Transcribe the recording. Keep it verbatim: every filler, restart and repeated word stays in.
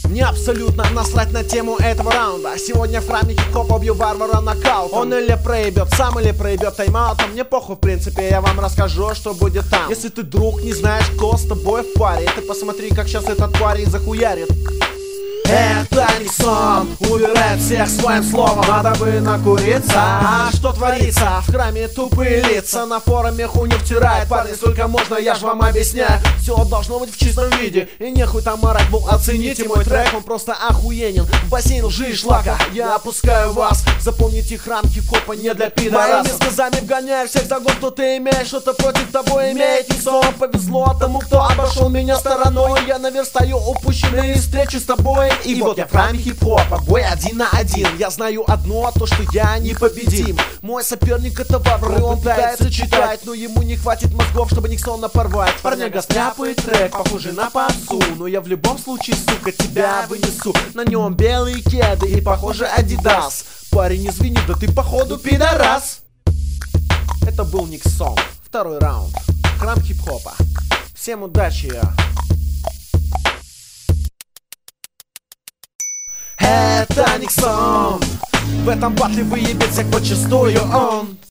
Мне абсолютно насрать на тему этого раунда. Сегодня в храме хип-хопа убью варвара нокаутом. Он или проебет сам, или проебет тайм-аутом. Мне похуй, в принципе, я вам расскажу, что будет там. Если ты, друг, не знаешь, кто с тобой в паре, ты посмотри, как сейчас этот парень захуярит. Это не сон, убирает всех своим словом. Надо бы накуриться. А что творится? В храме тупые лица, на форуме хуйню втирает. Парни, сколько можно, я ж вам объясняю. Все должно быть в чистом виде, и нехуй там орать, был, оцените мой трек, он просто охуенен. В бассейн лжи и шлака я опускаю вас. Запомните, храм хип-хопа не для пидорасов. Моими сказами вгоняю всех за год, кто ты имеешь что-то против тобой имеет. Не сон, повезло тому, кто обошел меня стороной. Я наверстаю упущенные встречи с тобой. И, и вот я в храме хип-хопа, бой один на один. Я знаю одно, то что я непобедим. Мой соперник это варвар, он пытается читать, но ему не хватит мозгов, чтобы Никсона порвать. Парняга стряпает трек, похожий на попсу, но я в любом случае, сука, тебя вынесу. На нем белые кеды и, похоже, Адидас. Парень, извини, да ты походу пидорас. Это был Никсон, второй раунд, храм хип-хопа. Всем удачи! Это Никсон. В этом батле выебет всех почистую он.